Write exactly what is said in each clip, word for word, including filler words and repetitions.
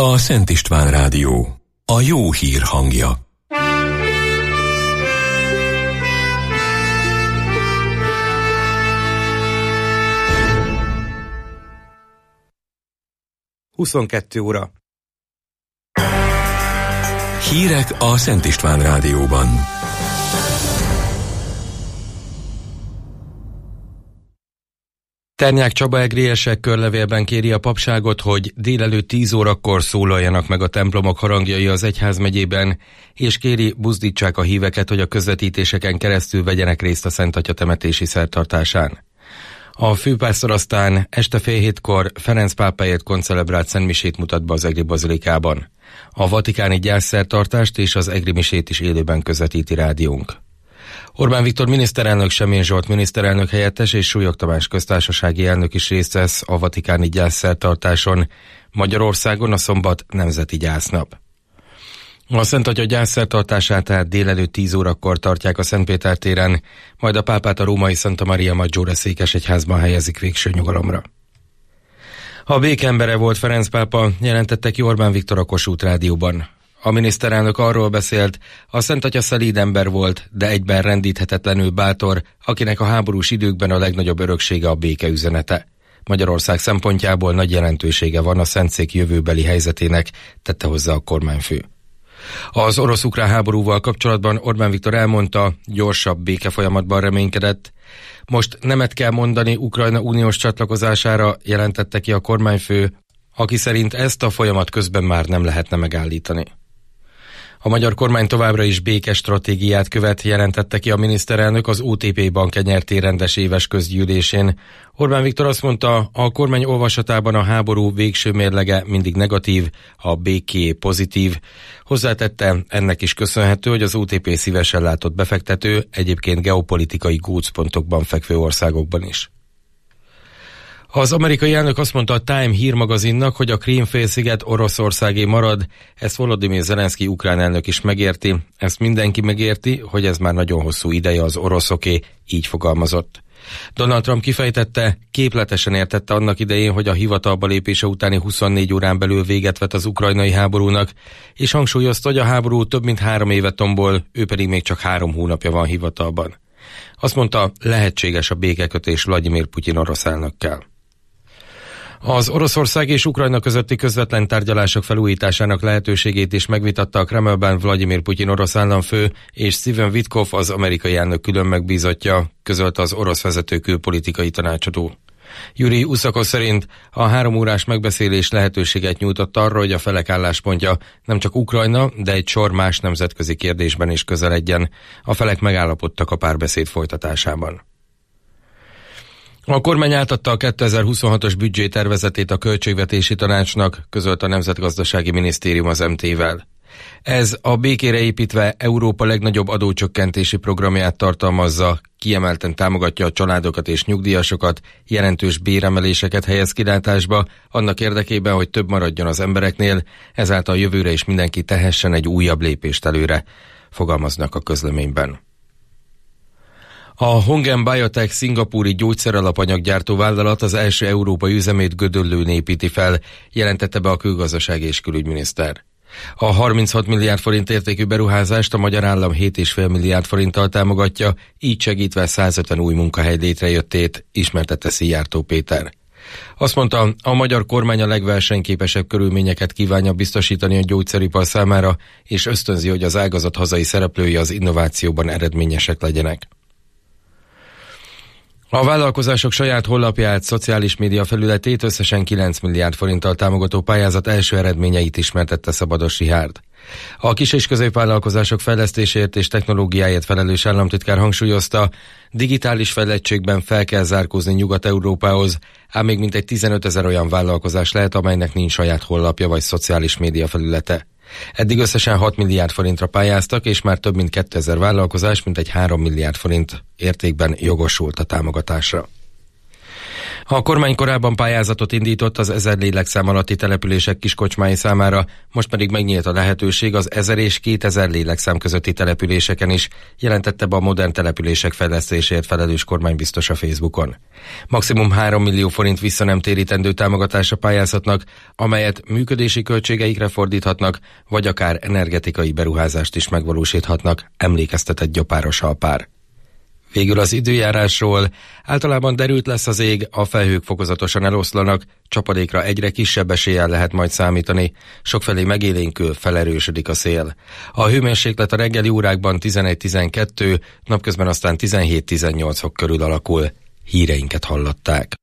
a Szent István Rádió, a jó hír hangja. huszonkettő óra. Hírek a Szent István Rádióban. Ternyák Csaba egriesek körlevélben kéri a papságot, hogy délelőtt tíz órakor szólaljanak meg a templomok harangjai az egyházmegyében, és kéri, buzdítsák a híveket, hogy a közvetítéseken keresztül vegyenek részt a Szent Atya temetési szertartásán. A főpásztor aztán este fél hétkor Ferenc pápáért koncelebrált szentmisét mutat be az egri bazilikában. A vatikáni gyászszertartást és az egri misét is élőben közvetíti rádiónk. Orbán Viktor miniszterelnök, Semjén Zsolt miniszterelnök helyettes és Súlyog Tamás köztársasági elnök is részt vesz a vatikáni gyászszertartáson. Magyarországon a szombat nemzeti gyásznap. A Szent Atya gyászszertartását tehát délelőtt tíz órakor tartják a Szentpéter téren, majd a pápát a római Santa Maria Maggiore székesegyházban helyezik végső nyugalomra. A békembere volt Ferenc pápa, jelentette ki Orbán Viktor a Kossuth Rádióban. A miniszterelnök arról beszélt, a Szent Atya szelíd ember volt, de egyben rendíthetetlenül bátor, akinek a háborús időkben a legnagyobb öröksége a béke üzenete. Magyarország szempontjából nagy jelentősége van a Szentszék jövőbeli helyzetének, tette hozzá a kormányfő. Az orosz-ukrán háborúval kapcsolatban Orbán Viktor elmondta, gyorsabb békefolyamatban reménykedett. Most nemet kell mondani Ukrajna uniós csatlakozására, jelentette ki a kormányfő, aki szerint ezt a folyamat közben már nem lehetne megállítani. A magyar kormány továbbra is békes stratégiát követ, jelentette ki a miniszterelnök az o té pé Bank nyerté rendes éves közgyűlésén. Orbán Viktor azt mondta, a kormány olvasatában a háború végső mérlege mindig negatív, a béké pozitív. Hozzátette, ennek is köszönhető, hogy az o té pé szívesen látott befektető, egyébként geopolitikai gócpontokban fekvő országokban is. Az amerikai elnök azt mondta a Time hírmagazinnak, hogy a Krím-félsziget Oroszországé marad, ezt Volodymyr Zelenszky ukrán elnök is megérti, ezt mindenki megérti, hogy ez már nagyon hosszú ideje az oroszoké, így fogalmazott. Donald Trump kifejtette, képletesen értette annak idején, hogy a hivatalba lépése utáni huszonnégy órán belül véget vet az ukrajnai háborúnak, és hangsúlyozta, hogy a háború több mint három éve tombol, ő pedig még csak három hónapja van hivatalban. Azt mondta, lehetséges a békekötés Vladimir Putyin orosz elnökkel. Az Oroszország és Ukrajna közötti közvetlen tárgyalások felújításának lehetőségét is megvitatta a Kremlben Vladimir Putyin orosz államfő, és Steven Witkoff, az amerikai elnök külön megbízottja, közölte az orosz vezető külpolitikai tanácsadó. Yuri Uszakov szerint a három órás megbeszélés lehetőséget nyújtott arra, hogy a felek álláspontja nem csak Ukrajna, de egy sor más nemzetközi kérdésben is közeledjen. A felek megállapodtak a párbeszéd folytatásában. A kormány átadta a kétezer-huszonhatos büdzsé tervezetét a Költségvetési Tanácsnak, közölt a Nemzetgazdasági Minisztérium az em té-vel. Ez a békére építve Európa legnagyobb adócsökkentési programját tartalmazza, kiemelten támogatja a családokat és nyugdíjasokat, jelentős béremeléseket helyez kilátásba, annak érdekében, hogy több maradjon az embereknél, ezáltal jövőre is mindenki tehessen egy újabb lépést előre, fogalmaznak a közleményben. A Hongen Biotech szingapúri gyógyszeralapanyaggyártó vállalat az első európai üzemét Gödöllőn építi fel, jelentette be a külgazdasági és külügyminiszter. A harminchat milliárd forint értékű beruházást a magyar állam hét egész öt milliárd forinttal támogatja, így segítve százötven új munkahely létrejöttét, ismertette Szijjártó Péter. Azt mondta, a magyar kormány a legversenyképesebb körülményeket kívánja biztosítani a gyógyszeripar számára, és ösztönzi, hogy az ágazat hazai szereplői az innovációban eredményesek legyenek. A vállalkozások saját honlapját, szociális média felületét összesen kilenc milliárd forinttal támogató pályázat első eredményeit ismertette Szabados Richárd. A kis- és középvállalkozások fejlesztésért és technológiáért felelős államtitkár hangsúlyozta, digitális fejlettségben fel kell zárkózni Nyugat-Európához, ám még mintegy tizenötezer olyan vállalkozás lehet, amelynek nincs saját honlapja vagy szociális média felülete. Eddig összesen hat milliárd forintra pályáztak, és már több mint kétezer vállalkozás, mintegy három milliárd forint értékben jogosult a támogatásra. A kormány korábban pályázatot indított az ezer lélekszám alatti települések kiskocsmái számára, most pedig megnyílt a lehetőség az ezer és kétezer lélekszám közötti településeken is, jelentette be a modern települések fejlesztéséért felelős kormánybiztos a Facebookon. Maximum három millió forint vissza nem térítendő támogatása pályázhatnak, amelyet működési költségeikre fordíthatnak, vagy akár energetikai beruházást is megvalósíthatnak, emlékeztetett Gyopáros Alpár. Végül az időjárásról. Általában derült lesz az ég, a felhők fokozatosan eloszlanak, csapadékra egyre kisebb eséllyel lehet majd számítani, sokfelé megélénkül, felerősödik a szél. A hőmérséklet a reggeli órákban tizenegy-tizenkettő, napközben aztán tizenhét-tizennyolc fok körül alakul. Híreinket hallották.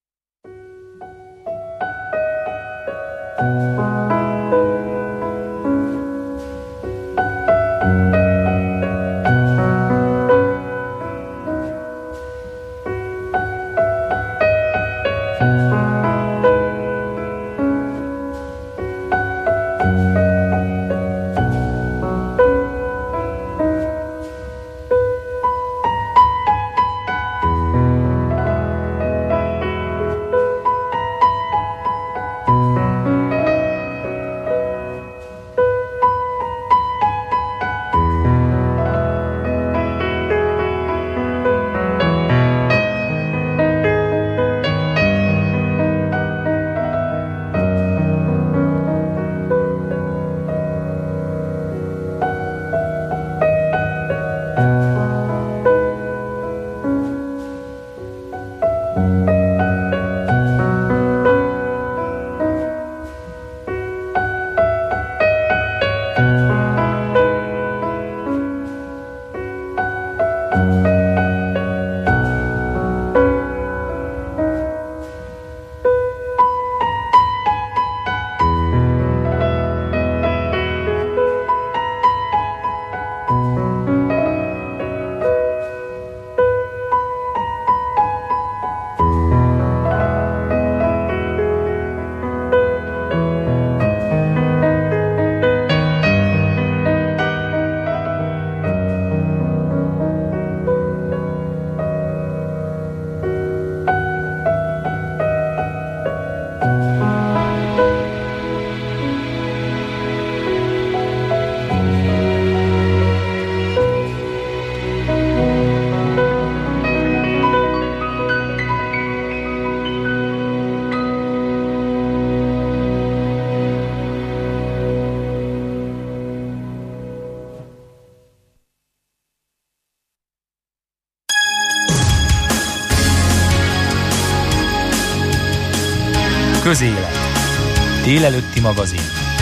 Közélet. Délelőtti magazin.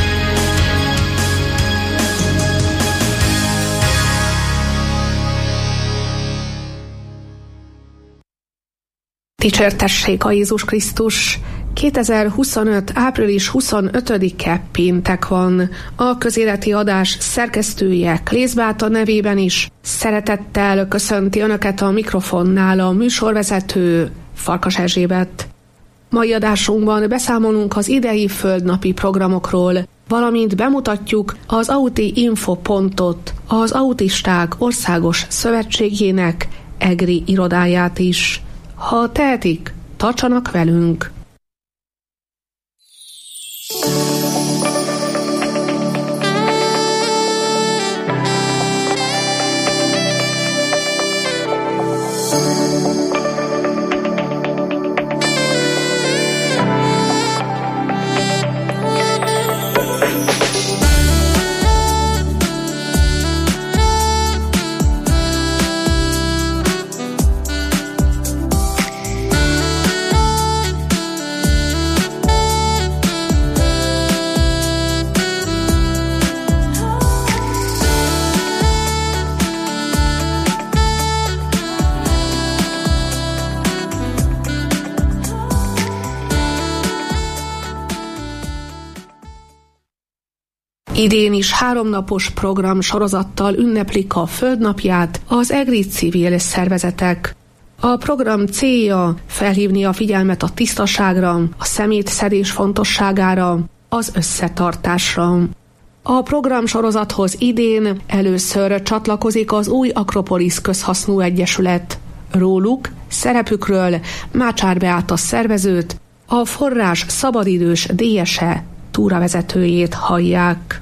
Dicsértessék a Jézus Krisztus! kétezer-huszonöt. április huszonötödike péntek van. A közéleti adás szerkesztője Klész Beáta nevében is szeretettel köszönti Önöket a mikrofonnál a műsorvezető Farkas Erzsébet. Mai adásunkban beszámolunk az idei földnapi programokról, valamint bemutatjuk az Auti Info pontot, az Autisták Országos Szövetségének egri irodáját is. Ha tehetik, tartsanak velünk! Idén is háromnapos program sorozattal ünneplik a Földnapját az egri civil szervezetek. A program célja felhívni a figyelmet a tisztaságra, a szemétszedés fontosságára, az összetartásra. A program sorozathoz idén először csatlakozik az új Akropolisz Közhasznú Egyesület. Róluk Szerepükről Mácsár Beáta szervezőt, a Forrás szabadidős dé es e túravezetőjét hallják.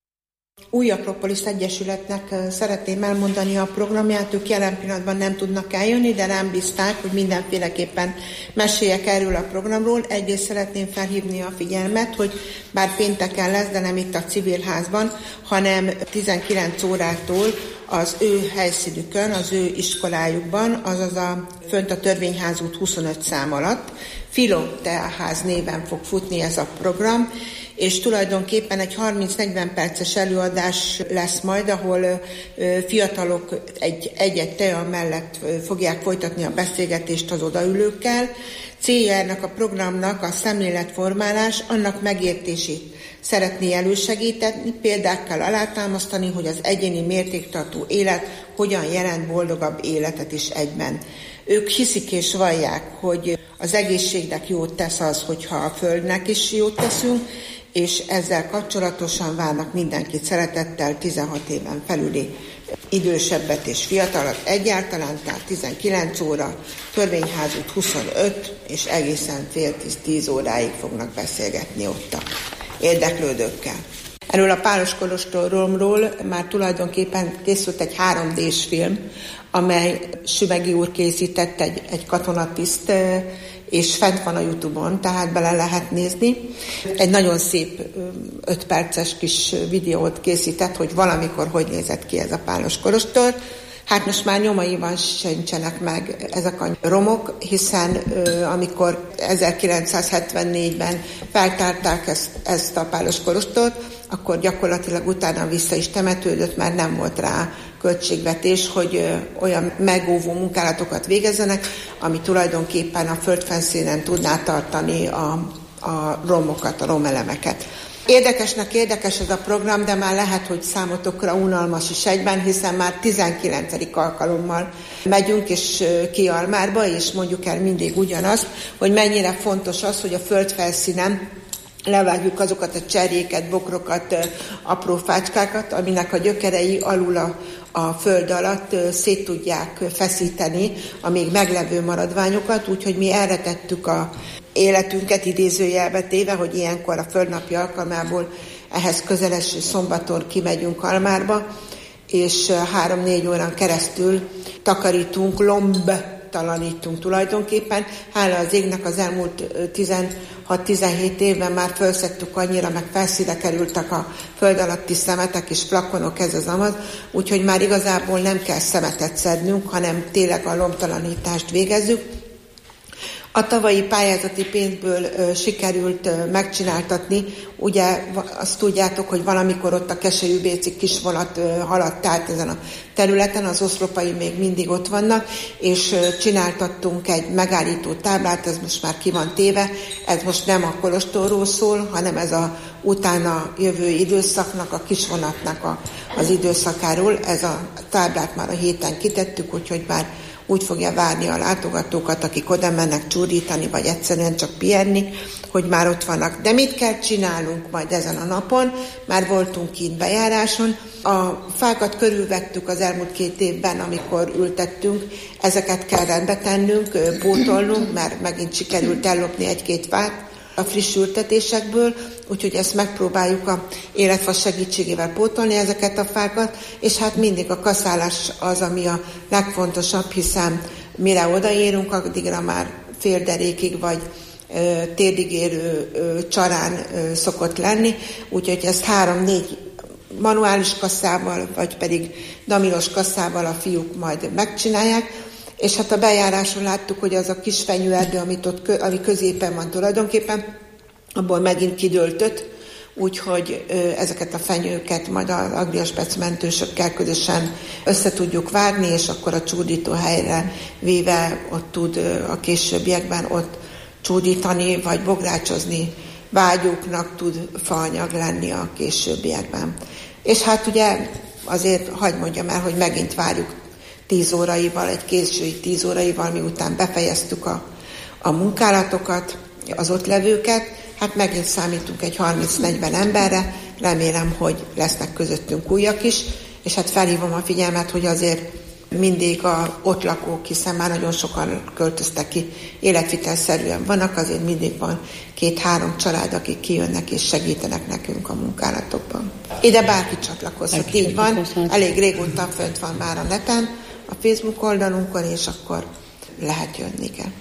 Új Akropolisz Egyesületnek szeretném elmondani a programját, ők jelen pillanatban nem tudnak eljönni, de rám bízták, hogy mindenféleképpen meséljek erről a programról. Egyrészt szeretném felhívni a figyelmet, hogy bár pénteken lesz, de nem itt a Civilházban, hanem tizenkilenc órától az ő helyszínükön, az ő iskolájukban, azaz a fönt a Törvényház út huszonöt szám alatt, Filó Teaház néven fog futni ez a program, és tulajdonképpen egy harminc-negyven perces előadás lesz majd, ahol fiatalok egy, egy-egy tea mellett fogják folytatni a beszélgetést az odaülőkkel. Célja ennek a programnak a szemléletformálás, annak megértését szeretné elősegíteni, példákkal alátámasztani, hogy az egyéni mértéktartó élet hogyan jelent boldogabb életet is egyben. Ők hiszik és vallják, hogy az egészségnek jót tesz az, hogyha a Földnek is jót teszünk, és ezzel kapcsolatosan várnak mindenkit szeretettel, tizenhat éven felüli idősebbet és fiatalat egyáltalán, tehát tizenkilenc óra, Törvényház út huszonöt, és egészen fél tíz óráig fognak beszélgetni ott a érdeklődőkkel. Erről a Pálos kolostorról már tulajdonképpen készült egy három dés film, amely Süvegi úr készített, egy, egy katonatiszt, és fent van a YouTube-on, tehát bele lehet nézni. Egy nagyon szép öt perces kis videót készített, hogy valamikor hogy nézett ki ez a Pálos kolostor. Hát most már nyomaiban sincsenek meg ezek a romok, hiszen amikor ezerkilencszázhetvennégyben feltárták ezt, ezt a Pálos kolostort, akkor gyakorlatilag utána vissza is temetődött, mert nem volt rá költségvetés, hogy olyan megóvó munkálatokat végezzenek, ami tulajdonképpen a földfelszínen tudná tartani a, a romokat, a romelemeket. Érdekesnek érdekes ez a program, de már lehet, hogy számotokra unalmas is egyben, hiszen már tizenkilencedik alkalommal megyünk és ki Almárba, és mondjuk el mindig ugyanazt, hogy mennyire fontos az, hogy a földfelszínen levágjuk azokat a cserjéket, bokrokat, apró fácskákat, aminek a gyökerei alul a, a föld alatt szét tudják feszíteni a még meglevő maradványokat, úgyhogy mi erre tettük a életünket idézőjelbe téve, hogy ilyenkor a földnapi alkalmából ehhez közeleső szombaton kimegyünk Almárba, és három-négy órán keresztül takarítunk, lombtalanítunk tulajdonképpen. Hála az égnek az elmúlt tizenhat-tizenhét évben már felszettük annyira, meg felszíne kerültek a föld alatti szemetek és flakonok, ez az amaz, úgyhogy már igazából nem kell szemetet szednünk, hanem tényleg a lombtalanítást végezzük. A tavalyi pályázati pénzből ö, sikerült ö, megcsináltatni, ugye azt tudjátok, hogy valamikor ott a Késelyű-Bécsi kisvonat ö, haladt át ezen a területen, az oszlopai még mindig ott vannak, és ö, csináltattunk egy megállító táblát, ez most már ki van téve, ez most nem a kolostorról szól, hanem ez a utána jövő időszaknak, a kisvonatnak a, az időszakáról, ez a táblát már a héten kitettük, úgyhogy már úgy fogja várni a látogatókat, akik oda mennek csúrítani, vagy egyszerűen csak pihenni, hogy már ott vannak. De mit kell csinálnunk majd ezen a napon? Már voltunk kint bejáráson. A fákat körülvettük az elmúlt két évben, amikor ültettünk. Ezeket kell rendbe tennünk, pótolnunk, mert megint sikerült ellopni egy-két fát a friss ültetésekből, úgyhogy ezt megpróbáljuk a életfa segítségével pótolni ezeket a fákat, és hát mindig a kaszálás az, ami a legfontosabb, hiszen mire odaérünk, addigra már fél derékig vagy ö, térdig érő ö, csarán ö, szokott lenni, úgyhogy ezt három-négy manuális kasszával, vagy pedig damilos kasszával a fiúk majd megcsinálják. És hát a bejáráson láttuk, hogy az a kis fenyőerdő, amit ott, ami középen van tulajdonképpen, abból megint kidőltött, úgyhogy ezeket a fenyőket majd az agriaspec mentősökkel közösen össze tudjuk vágni, és akkor a csúdító helyre véve ott tud a későbbiekben ott csúdítani, vagy bográcsozni vágyóknak tud faanyag lenni a későbbiekben. És hát ugye azért hagyd mondjam el, hogy megint várjuk tíz óraival, egy késői tíz óraival, miután befejeztük a, a munkálatokat, az ott levőket, hát megint számítunk egy harminc-negyven emberre, remélem, hogy lesznek közöttünk újak is, és hát felhívom a figyelmet, hogy azért mindig a ott lakók, hiszen már nagyon sokan költöztek ki, életvitelszerűen vannak, azért mindig van két-három család, akik kijönnek és segítenek nekünk a munkálatokban. Ide bárki csatlakozhat, így van, elég régóta fönt van már a neten, a Facebook oldalunkon, és akkor lehet jönni kell.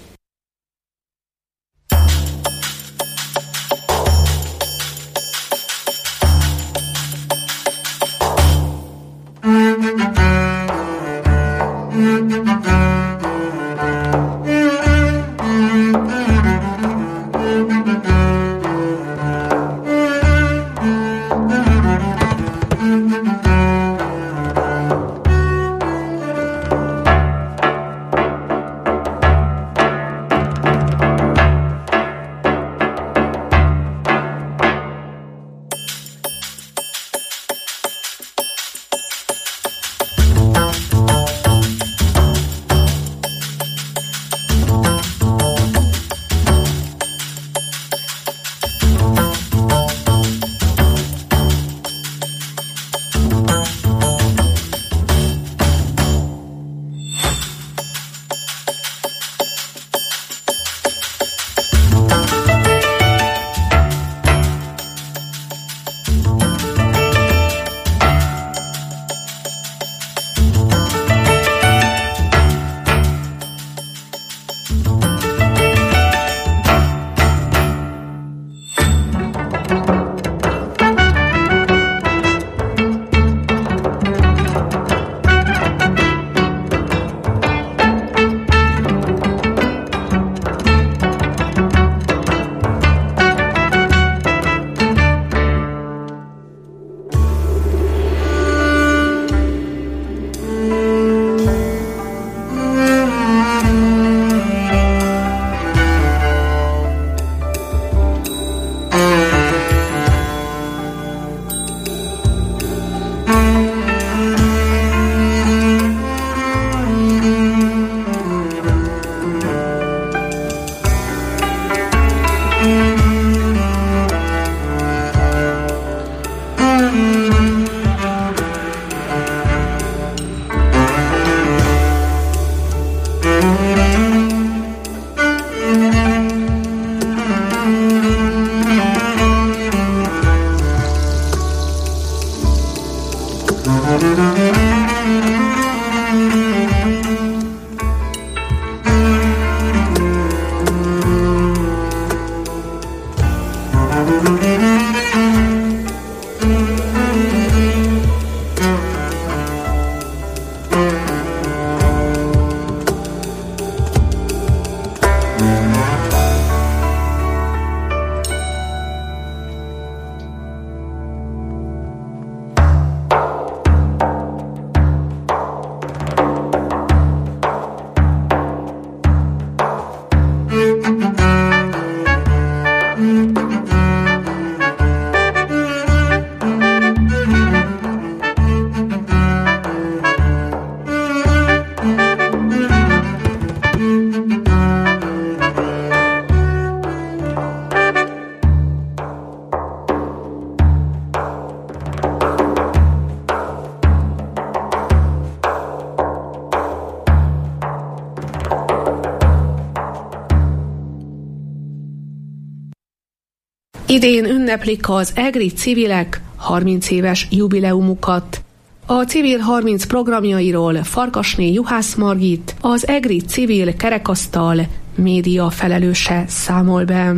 Idén ünneplik az egri civilek harminc éves jubileumukat. A Civil harminc programjairól Farkasné Juhász Margit, az egri civil kerekasztal média felelőse számol be.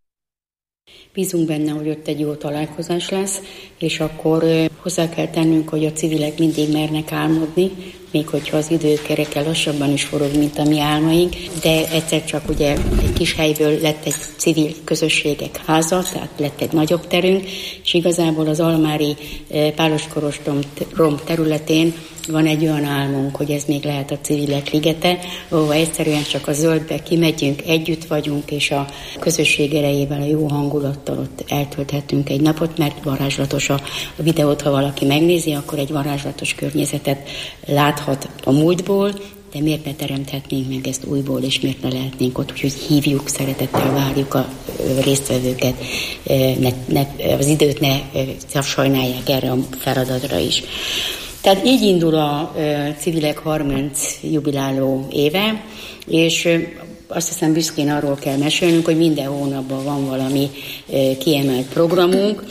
Bízunk benne, hogy ott egy jó találkozás lesz, és akkor hozzá kell tennünk, hogy a civilek mindig mernek álmodni, még hogyha az időkereke lassabban is forog, mint a mi álmaink, de egyszer csak ugye egy kis helyből lett egy civil közösségek háza, tehát lett egy nagyobb terünk, és igazából az almári Pálos-Kolostrom területén van egy olyan álmunk, hogy ez még lehet a civilek ligete, ahol egyszerűen csak a zöldbe kimegyünk, együtt vagyunk, és a közösség erejével, a jó hangulattal ott eltölthetünk egy napot, mert varázslatos a, a videót, ha valaki megnézi, akkor egy varázslatos környezetet láthat a múltból, de miért ne teremthetnénk meg ezt újból, és miért ne lehetnénk ott, úgyhogy hívjuk, szeretettel várjuk a résztvevőket, ne, ne, az időt ne sajnálják erre a feladatra is. Tehát így indul a civilek harminc jubiláló éve, és azt hiszem büszkén arról kell mesélnünk, hogy minden hónapban van valami kiemelt programunk.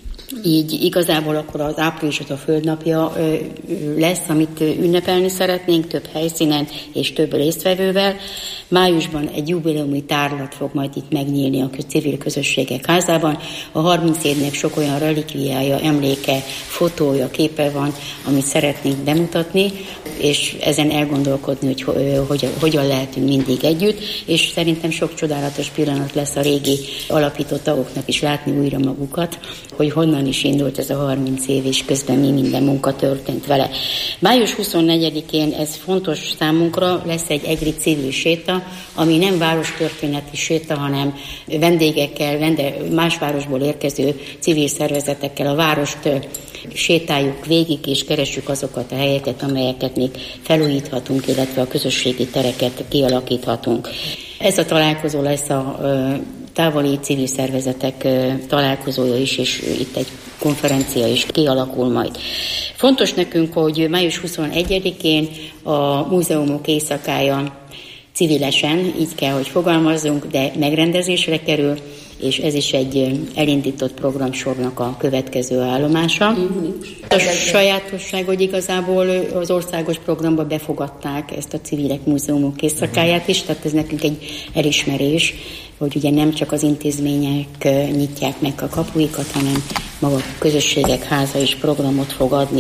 Így igazából akkor az áprilisot a Földnapja lesz, amit ünnepelni szeretnénk több helyszínen és több résztvevővel. Májusban egy jubileumi tárlat fog majd itt megnyílni a civil közösségek házában. A harminc évnek sok olyan relikviája, emléke, fotója, képe van, amit szeretnénk bemutatni, és ezen elgondolkodni, hogy hogyan, hogyan lehetünk mindig együtt, és szerintem sok csodálatos pillanat lesz a régi alapító tagoknak is látni újra magukat, hogy honnan is indult ez a harminc év, és közben mi minden munka történt vele. Május huszonnegyedikén ez fontos számunkra, lesz egy egri civil séta, ami nem várostörténeti séta, hanem vendégekkel, vende, más városból érkező civil szervezetekkel a várost sétáljuk végig, és keressük azokat a helyeket, amelyeket még felújíthatunk, illetve a közösségi tereket kialakíthatunk. Ez a találkozó lesz a távoli civil szervezetek találkozója is, és itt egy konferencia is kialakul majd. Fontos nekünk, hogy május huszonegyedikén a múzeumok éjszakája civilesen, így kell, hogy fogalmazzunk, de megrendezésre kerül, és ez is egy elindított programsornak a következő állomása. A sajátosság, hogy igazából az országos programba befogadták ezt a civilek múzeumok éjszakáját is, tehát ez nekünk egy elismerés, hogy ugye nem csak az intézmények nyitják meg a kapuikat, hanem maga a közösségek háza is programot fog adni.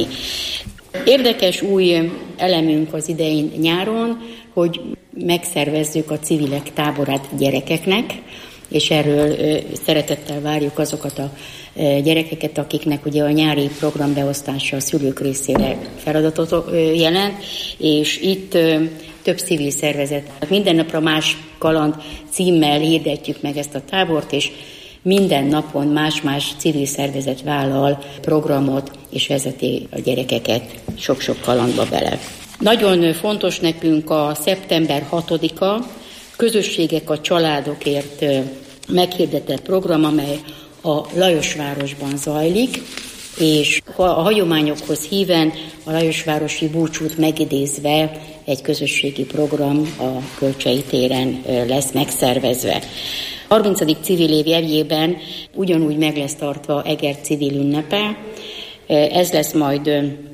Érdekes új elemünk az idején nyáron, hogy megszervezzük a civilek táborát gyerekeknek, és erről szeretettel várjuk azokat a gyerekeket, akiknek ugye a nyári programbeosztása a szülők részére feladatot jelent, és itt több civil szervezet. Minden napra más kaland címmel hirdetjük meg ezt a tábort, és minden napon más-más civil szervezet vállal programot, és vezeti a gyerekeket sok-sok kalandba bele. Nagyon fontos nekünk a szeptember hatodika, közösségek a családokért meghirdetett program, amely a Lajosvárosban zajlik, és a hagyományokhoz híven a Lajosvárosi búcsút megidézve egy közösségi program a Kölcsei téren lesz megszervezve. harmincadik civil év jegyében ugyanúgy meg lesz tartva Eger civil ünnepe, ez lesz majd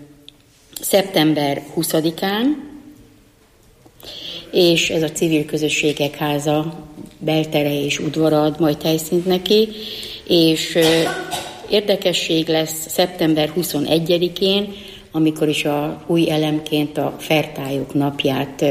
szeptember huszadikán, és ez a civil közösségek háza, beltere és udvara ad majd helyszínt neki, és érdekesség lesz szeptember huszonegyedikén, amikor is a új elemként a Fertályok napját,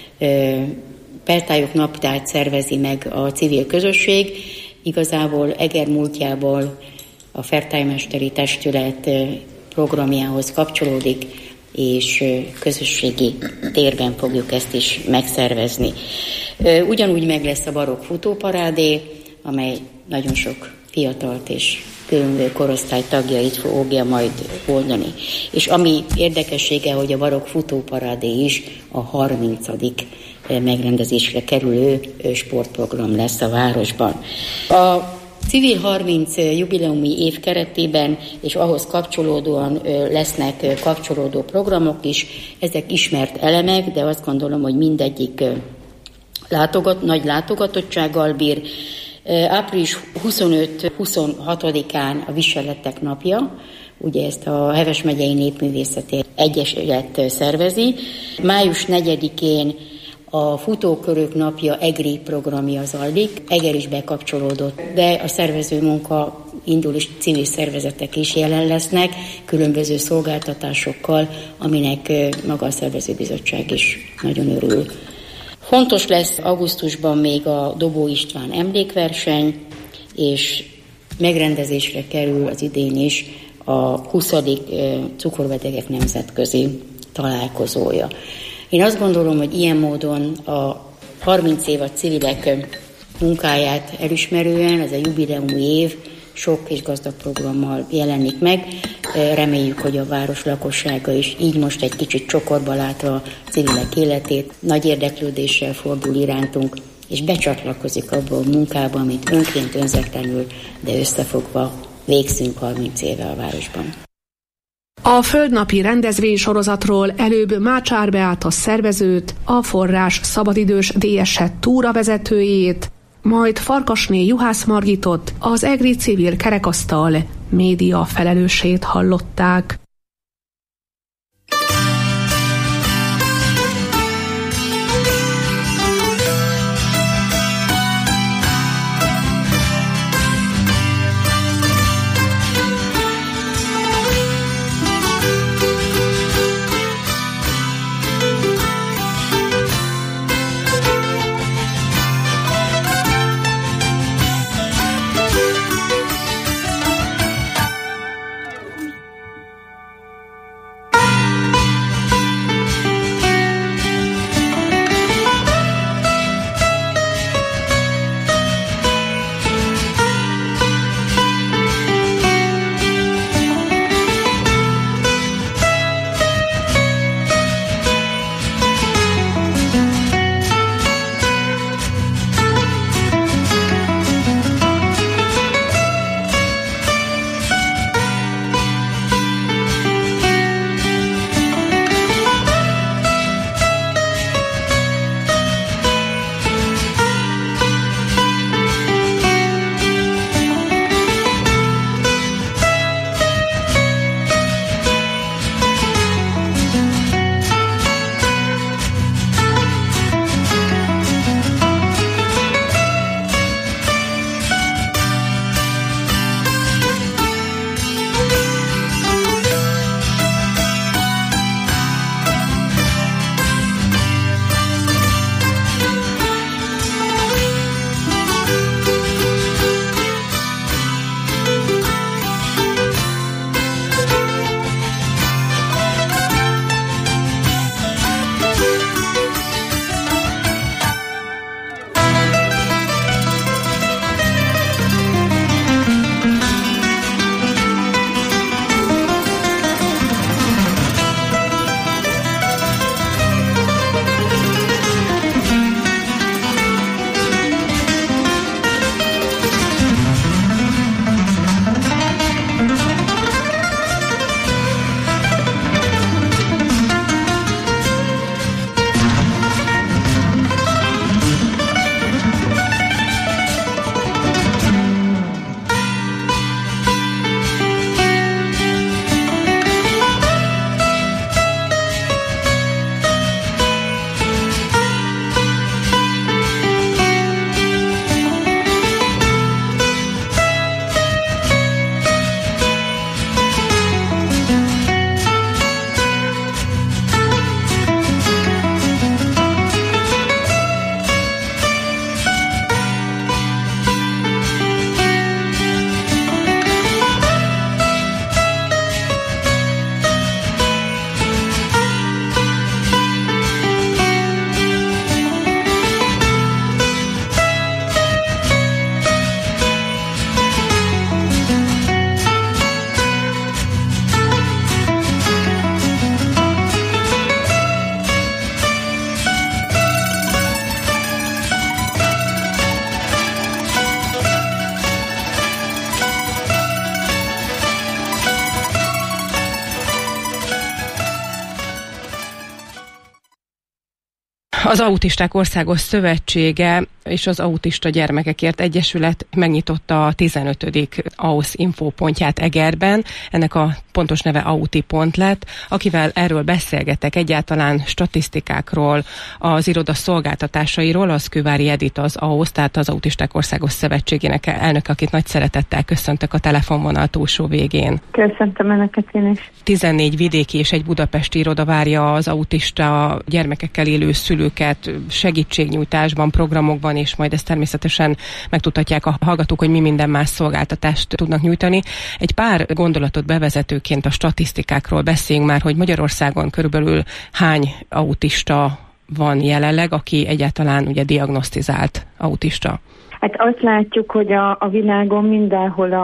Fertályok napját szervezi meg a civil közösség. Igazából Eger múltjából a Fertálymesteri Testület programjához kapcsolódik, és közösségi térben fogjuk ezt is megszervezni. Ugyanúgy meg lesz a barokk futóparádé, amely nagyon sok fiatalt és különböző korosztály tagjait fogja majd oldani. És ami érdekessége, hogy a barokk futóparádé is a harmincadik megrendezésre kerülő sportprogram lesz a városban. A Civil harminc jubileumi év keretében és ahhoz kapcsolódóan lesznek kapcsolódó programok is. Ezek ismert elemek, de azt gondolom, hogy mindegyik látogat, nagy látogatottsággal bír. április huszonöt-huszonhatodikán a Viseletek napja, ugye ezt a Heves megyei Népművészeti Egyesület szervezi. május negyedikén a Futókörök napja egri programja zajlik. Eger is bekapcsolódott, de a szervező munka indul, és civil szervezetek is jelen lesznek, különböző szolgáltatásokkal, aminek maga a szervezőbizottság is nagyon örül. Fontos lesz augusztusban még a Dobó István emlékverseny, és megrendezésre kerül az idén is a huszadik cukorbetegek nemzetközi találkozója. Én azt gondolom, hogy ilyen módon a harminc év a civilek munkáját elismerően, ez a jubileumi év sok és gazdag programmal jelenik meg. Reméljük, hogy a város lakossága is így most egy kicsit csokorba látva a civilek életét, nagy érdeklődéssel fordul irántunk, és becsatlakozik abba a munkába, amit önként önzetlenül, de összefogva végzünk harminc éve a városban. A földnapi rendezvénysorozatról előbb Mácsár Beáta szervezőt, a Forrás szabadidős dé es é túravezetőjét, majd Farkasné Juhász Margitot, az Egri Civil Kerekasztal média felelősét hallották. Az Autisták Országos Szövetsége és az Autista Gyermekekért Egyesület megnyitotta a tizenötödik á u es infópontját Egerben. Ennek a pontos neve Auti pont lett. Akivel erről beszélgetek, egyáltalán statisztikákról, az iroda szolgáltatásairól, az Kővári Edit, az á u es, tehát az Autisták Országos Szövetségének elnöke, akit nagy szeretettel köszöntök a telefonvonal túlsó végén. Köszöntöm önöket én is. tizennégy vidéki és egy budapesti iroda várja az autista gyermekekkel élő szülőket segítségnyújtásban, programokban, és majd ezt természetesen megtudhatják a hallgatók, hogy mi minden más szolgáltatást tudnak nyújtani. Egy pár gondolatot bevezetőként a statisztikákról beszéljünk már, hogy Magyarországon körülbelül hány autista van jelenleg, aki egyáltalán ugye diagnosztizált autista. Hát azt látjuk, hogy a, a világon mindenhol a,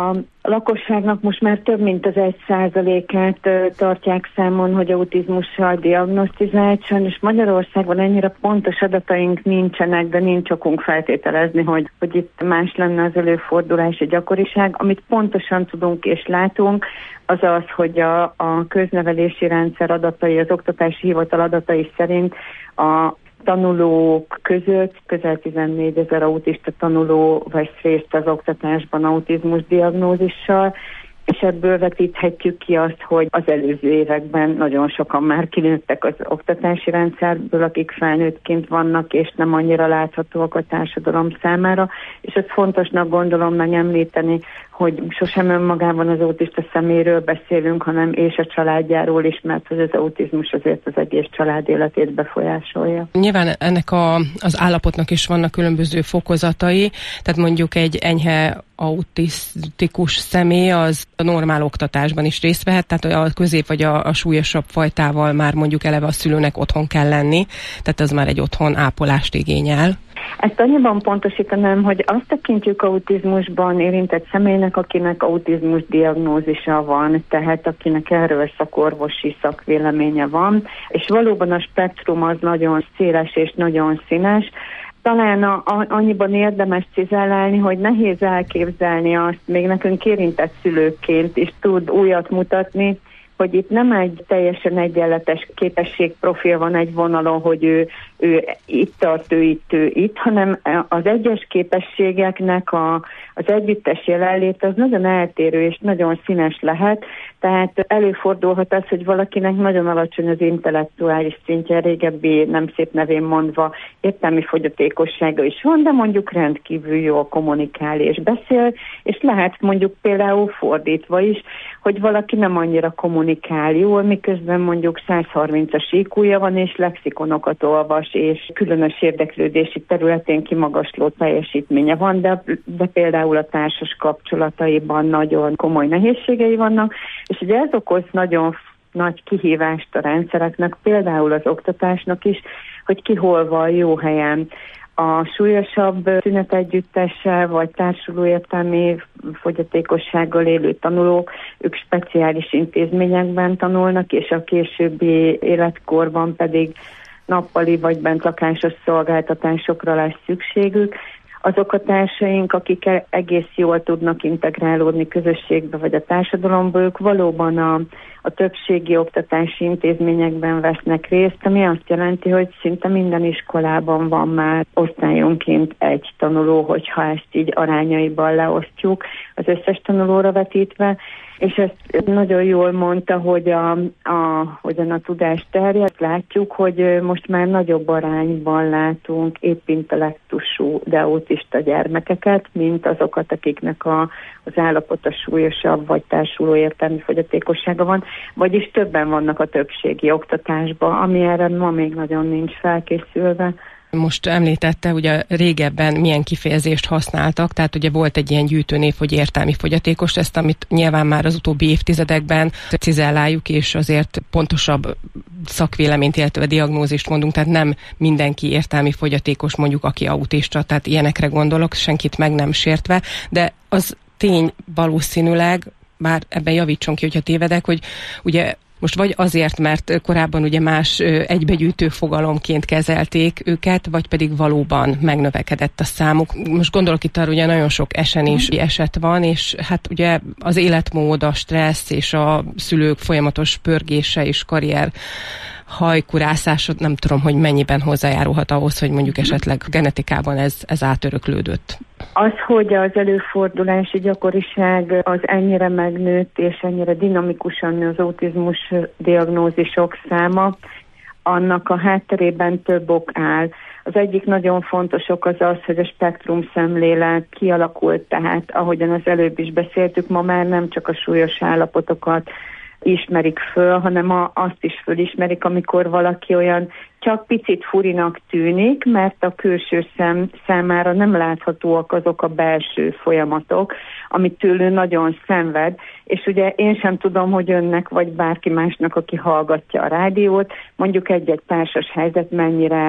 A lakosságnak most már több mint az egy százalékát tartják számon, hogy autizmussal diagnosztizált. Sajnos Magyarországon ennyire pontos adataink nincsenek, de nincs okunk feltételezni, hogy, hogy itt más lenne az előfordulási gyakoriság. Amit pontosan tudunk és látunk, az az, hogy a, a köznevelési rendszer adatai, az oktatási hivatal adatai szerint a tanulók között közel tizennégyezer autista tanuló vesz részt az oktatásban autizmus diagnózissal, és ebből vetíthetjük ki azt, hogy az előző években nagyon sokan már kinőttek az oktatási rendszerből, akik felnőttként vannak, és nem annyira láthatóak a társadalom számára, és ezt fontosnak gondolom megemlíteni, hogy sosem önmagában az autista személyről beszélünk, hanem és a családjáról is, mert hogy az autizmus azért az egész család életét befolyásolja. Nyilván ennek a, az állapotnak is vannak különböző fokozatai, tehát mondjuk egy enyhe autisztikus személy az a normál oktatásban is részt vehet, tehát a közép vagy a, a súlyosabb fajtával már mondjuk eleve a szülőnek otthon kell lenni, tehát az már egy otthon ápolást igényel. Ezt annyiban pontosítanám, hogy azt tekintjük autizmusban érintett személynek, akinek autizmus diagnózisa van, tehát akinek erről szakorvosi szakvéleménye van, és valóban a spektrum az nagyon széles és nagyon színes. Talán a, a, annyiban érdemes cizellálni, hogy nehéz elképzelni azt, még nekünk érintett szülőként is tud újat mutatni, hogy itt nem egy teljesen egyenletes képességprofil van egy vonalon, hogy ő, ő itt tart, ő itt, ő itt, hanem az egyes képességeknek a, az együttes jelenlét az nagyon eltérő és nagyon színes lehet, tehát előfordulhat az, hogy valakinek nagyon alacsony az intellektuális szintje, régebbi nem szép nevén mondva értelmi fogyatékossága is van, de mondjuk rendkívül jól kommunikál és beszél, és lehet mondjuk például fordítva is, hogy valaki nem annyira kommunikál jól, miközben mondjuk száz harmincas í kúja van, és lexikonokat olvas, és különös érdeklődési területén kimagasló teljesítménye van, de, de például a társas kapcsolataiban nagyon komoly nehézségei vannak, és ugye ez okoz nagyon nagy kihívást a rendszereknek, például az oktatásnak is, hogy ki hol van jó helyen. A súlyosabb szünetegyüttessel vagy társuló értelmi fogyatékossággal élő tanulók, ők speciális intézményekben tanulnak, és a későbbi életkorban pedig nappali vagy bentlakásos szolgáltatásokra lesz szükségük. Azok a társaink, akik egész jól tudnak integrálódni közösségbe vagy a társadalomba, ők valóban a, a többségi oktatási intézményekben vesznek részt, ami azt jelenti, hogy szinte minden iskolában van már osztályonként egy tanuló, hogyha ezt így arányaiban leosztjuk az összes tanulóra vetítve, és ezt nagyon jól mondta, hogy a, a, hogyan a tudás terjed. Látjuk, hogy most már nagyobb arányban látunk épp intellektusú, de autista gyermekeket, mint azokat, akiknek a, az állapota súlyosabb vagy társuló értelmi fogyatékossága van, vagyis többen vannak a többségi oktatásban, ami erre ma még nagyon nincs felkészülve. Most említette, ugye régebben milyen kifejezést használtak, tehát ugye volt egy ilyen gyűjtőnév, hogy értelmi fogyatékos, ezt, amit nyilván már az utóbbi évtizedekben cizelláljuk, és azért pontosabb szakvéleményt, illetve diagnózist mondunk, tehát nem mindenki értelmi fogyatékos, mondjuk aki autista, tehát ilyenekre gondolok, senkit meg nem sértve, de az tény valószínűleg, bár ebben javítson ki, hogyha tévedek, hogy ugye most vagy azért, mert korábban ugye más egybegyűjtő fogalomként kezelték őket, vagy pedig valóban megnövekedett a számuk. Most gondolok itt arra, ugye nagyon sok esen is eset van, és hát ugye az életmód, a stressz és a szülők folyamatos pörgése és karrier hajkurászásod, nem tudom, hogy mennyiben hozzájárulhat ahhoz, hogy mondjuk esetleg genetikában ez, ez átöröklődött. Az, hogy az előfordulási gyakoriság az ennyire megnőtt, és ennyire dinamikusan nő az autizmus diagnózisok száma, annak a hátterében több ok áll. Az egyik nagyon fontos ok az az, hogy a spektrum szemlélet kialakult, tehát ahogyan az előbb is beszéltük, ma már nem csak a súlyos állapotokat ismerik föl, hanem a, azt is fölismerik, amikor valaki olyan csak picit furinak tűnik, mert a külső szem számára nem láthatóak azok a belső folyamatok, amit tőlő nagyon szenved, és ugye én sem tudom, hogy önnek vagy bárki másnak, aki hallgatja a rádiót, mondjuk egy-egy társas helyzet mennyire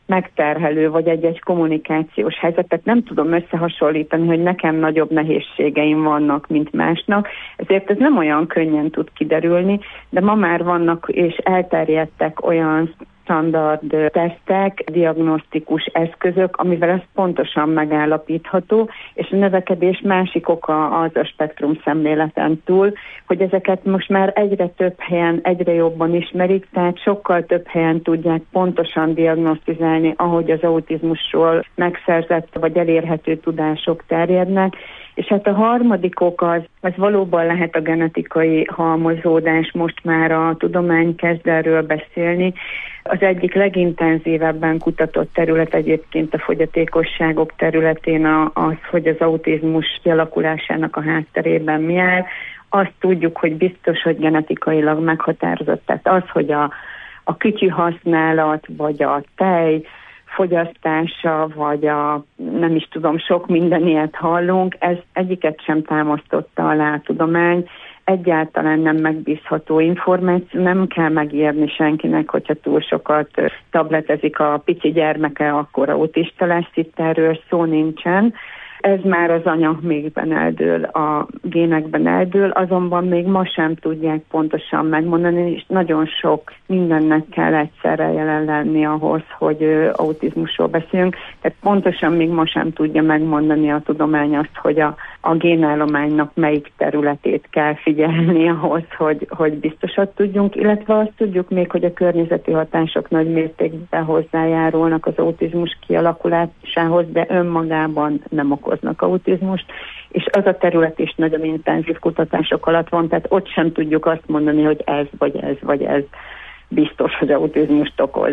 megterhelő, vagy egy-egy kommunikációs helyzetet nem tudom összehasonlítani, hogy nekem nagyobb nehézségeim vannak, mint másnak, ezért ez nem olyan könnyen tud kiderülni, de ma már vannak és elterjedtek olyan standard tesztek, diagnosztikus eszközök, amivel ez pontosan megállapítható, és a növekedés másik oka az a spektrum szemléleten túl, hogy ezeket most már egyre több helyen, egyre jobban ismerik, tehát sokkal több helyen tudják pontosan diagnosztizálni, ahogy az autizmusról megszerzett vagy elérhető tudások terjednek, és hát a harmadik ok az, az valóban lehet a genetikai halmozódás, most már a tudomány kezd erről beszélni. Az egyik legintenzívebben kutatott terület egyébként a fogyatékosságok területén az, hogy az autizmus kialakulásának a hátterében mi áll. Azt tudjuk, hogy biztos, hogy genetikailag meghatározott. Tehát az, hogy a, a kütyű használat, vagy a tej fogyasztása, vagy a nem is tudom, sok minden ilyet hallunk, ez egyiket sem támasztotta alá a tudomány, egyáltalán nem megbízható információ, nem kell megírni senkinek, hogyha túl sokat tabletezik a pici gyermeke, akkor autista lesz, itt erről szó nincsen. Ez már az anyagmékben eldől, a génekben eldől, azonban még ma sem tudják pontosan megmondani, és nagyon sok mindennek kell egyszerre jelen lenni ahhoz, hogy autizmusról beszélünk. Tehát pontosan még ma sem tudja megmondani a tudomány azt, hogy a, a génállománynak melyik területét kell figyelni ahhoz, hogy, hogy biztosat tudjunk, illetve azt tudjuk még, hogy a környezeti hatások nagy mértékben hozzájárulnak az autizmus kialakulásához, de önmagában nem okoznak autizmust, és az a terület is nagyon intenzív kutatások alatt van, tehát ott sem tudjuk azt mondani, hogy ez vagy ez vagy ez biztos, hogy autizmust okoz.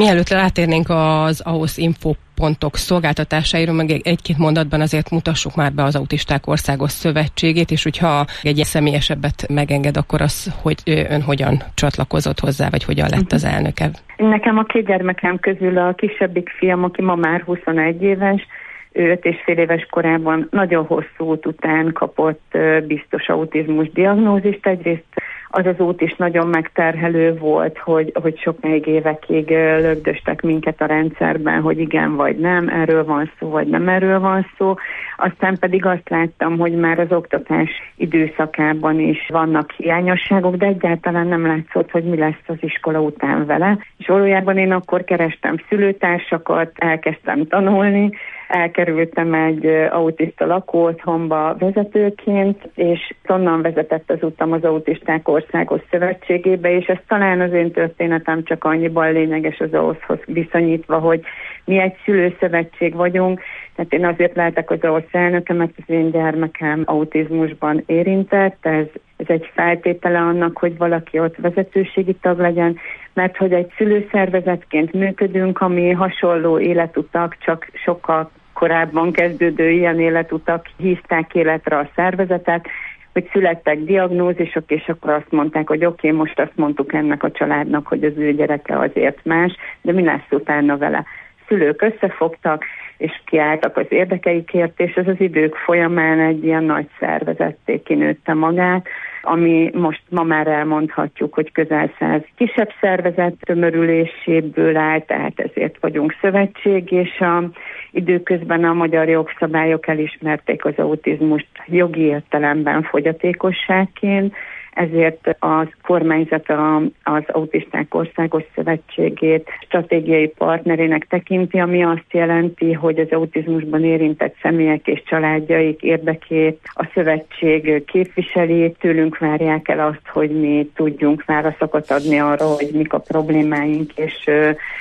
Mielőtt rátérnénk az á o es Info pontok szolgáltatásairól, meg egy-két mondatban azért mutassuk már be az Autisták Országos Szövetségét, és hogyha egy személyesebbet megenged, akkor az, hogy ön hogyan csatlakozott hozzá, vagy hogyan lett az elnöke? Nekem a két gyermekem közül a kisebbik fiam, aki ma már huszonegy éves, ő öt és fél éves korában nagyon hosszú út után kapott biztos autizmus diagnózist. Egyrészt az az út is nagyon megterhelő volt, hogy, hogy sokáig évekig lögdöstek minket a rendszerben, hogy igen vagy nem, erről van szó, vagy nem erről van szó. Aztán pedig azt láttam, hogy már az oktatás időszakában is vannak hiányosságok, de egyáltalán nem látszott, hogy mi lesz az iskola után vele. És valójában én akkor kerestem szülőtársakat, elkezdtem tanulni, elkerültem egy autista lakóotthonba vezetőként, és onnan vezetett az utam az Autisták Országos Szövetségébe, és ez talán az én történetem csak annyiban lényeges az á o es-hoz viszonyítva, hogy mi egy szülőszövetség vagyunk, tehát én azért lehetek az á o es elnöke, mert az én gyermekem autizmusban érintett, ez, ez egy feltétele annak, hogy valaki ott vezetőségi tag legyen, mert hogy egy szülőszervezetként működünk, ami hasonló életutak, csak sokkal korábban kezdődő ilyen életutak hívták életre a szervezetet, hogy születtek diagnózisok, és akkor azt mondták, hogy oké, okay, most azt mondtuk ennek a családnak, hogy az ő gyereke azért más, de mi lesz utána vele? Szülők összefogtak, és kiálltak az érdekeikért, és ez az idők folyamán egy ilyen nagy szervezetté kinőtte magát, ami most ma már elmondhatjuk, hogy közel száz kisebb szervezet tömörüléséből áll, tehát ezért vagyunk szövetség, és a időközben a magyar jogszabályok elismerték az autizmust jogi értelemben fogyatékosságként, ezért a kormányzat az Autisták Országos Szövetségét stratégiai partnerének tekinti, ami azt jelenti, hogy az autizmusban érintett személyek és családjaik érdekét a szövetség képviseli, tőlünk várják el azt, hogy mi tudjunk válaszokat adni arra, hogy mik a problémáink, és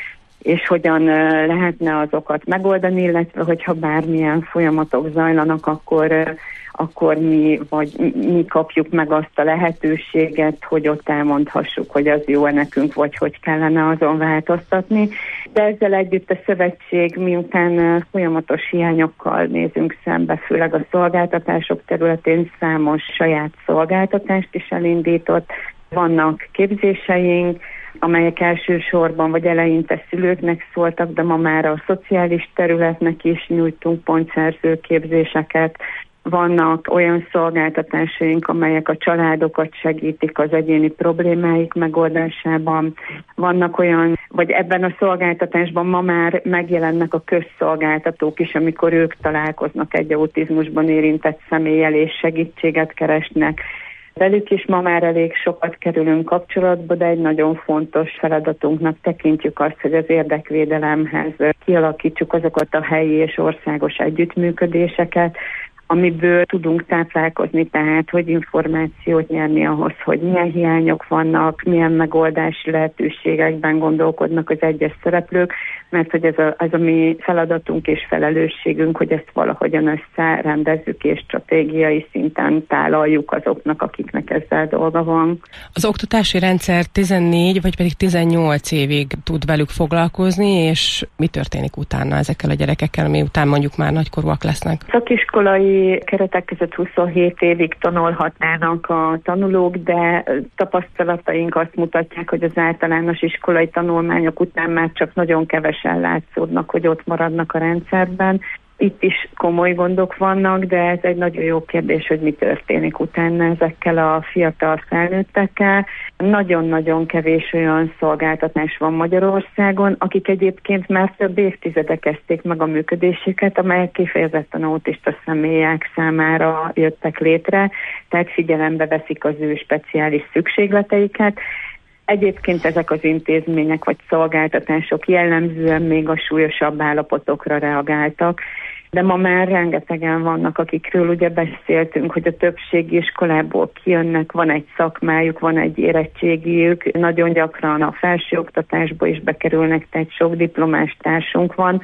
és hogyan lehetne azokat megoldani, illetve hogyha bármilyen folyamatok zajlanak, akkor, akkor mi, vagy mi kapjuk meg azt a lehetőséget, hogy ott elmondhassuk, hogy az jó-e nekünk, vagy hogy kellene azon változtatni. De ezzel együtt a szövetség miután folyamatos hiányokkal nézünk szembe, főleg a szolgáltatások területén számos saját szolgáltatást is elindított. Vannak képzéseink, amelyek elsősorban vagy eleinte szülőknek szóltak, de ma már a szociális területnek is nyújtunk pontszerző képzéseket. Vannak olyan szolgáltatásaink, amelyek a családokat segítik az egyéni problémáik megoldásában. Vannak olyan, vagy ebben a szolgáltatásban ma már megjelennek a közszolgáltatók is, amikor ők találkoznak egy autizmusban érintett személlyel és segítséget keresnek. Velük is ma már elég sokat kerülünk kapcsolatba, de egy nagyon fontos feladatunknak tekintjük azt, hogy az érdekvédelemhez kialakítsuk azokat a helyi és országos együttműködéseket, amiből tudunk táplálkozni, tehát hogy információt nyerni ahhoz, hogy milyen hiányok vannak, milyen megoldási lehetőségekben gondolkodnak az egyes szereplők, mert hogy ez a, ez a mi feladatunk és felelősségünk, hogy ezt valahogyan összerendezzük és stratégiai szinten tálaljuk azoknak, akiknek ezzel dolga van. Az oktatási rendszer tizennégy vagy pedig tizennyolc évig tud velük foglalkozni, és mi történik utána ezekkel a gyerekekkel, miután mondjuk már nagykorúak lesznek? Szakiskolai keretek között huszonhét évig tanulhatnának a tanulók, de tapasztalataink azt mutatják, hogy az általános iskolai tanulmányok után már csak nagyon kevesen látszódnak, hogy ott maradnak a rendszerben. Itt is komoly gondok vannak, de ez egy nagyon jó kérdés, hogy mi történik utána ezekkel a fiatal felnőttekkel. Nagyon-nagyon kevés olyan szolgáltatás van Magyarországon, akik egyébként már több évtizede kezdték meg a működésüket, amelyek kifejezetten autista személyek számára jöttek létre, tehát figyelembe veszik az ő speciális szükségleteiket. Egyébként ezek az intézmények vagy szolgáltatások jellemzően még a súlyosabb állapotokra reagáltak, de ma már rengetegen vannak, akikről ugye beszéltünk, hogy a többségi iskolából kijönnek, van egy szakmájuk, van egy érettségiük, nagyon gyakran a felsőoktatásba is bekerülnek, tehát sok diplomás társunk van,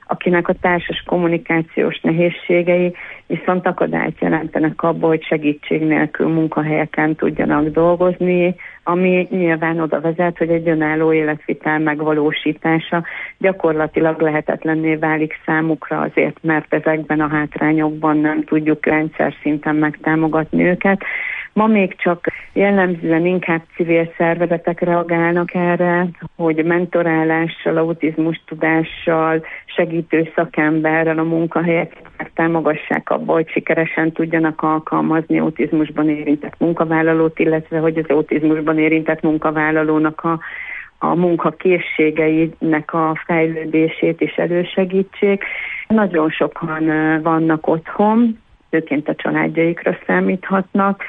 akinek a társas kommunikációs nehézségei viszont akadályt jelentenek abból, hogy segítség nélkül munkahelyeken tudjanak dolgozni, ami nyilván oda vezet, hogy egy önálló életvitel megvalósítása gyakorlatilag lehetetlenné válik számukra azért, mert ezekben a hátrányokban nem tudjuk rendszer szinten megtámogatni őket. Ma még csak jellemzően inkább civil szervezetek reagálnak erre, hogy mentorálással, autizmus tudással, segítő szakemberrel a munkahelyeket támogassák abba, hogy sikeresen tudjanak alkalmazni autizmusban érintett munkavállalót, illetve hogy az autizmusban érintett munkavállalónak a, a munkakészségeinek a fejlődését is elősegítsék. Nagyon sokan vannak otthon, főként a családjaikra számíthatnak,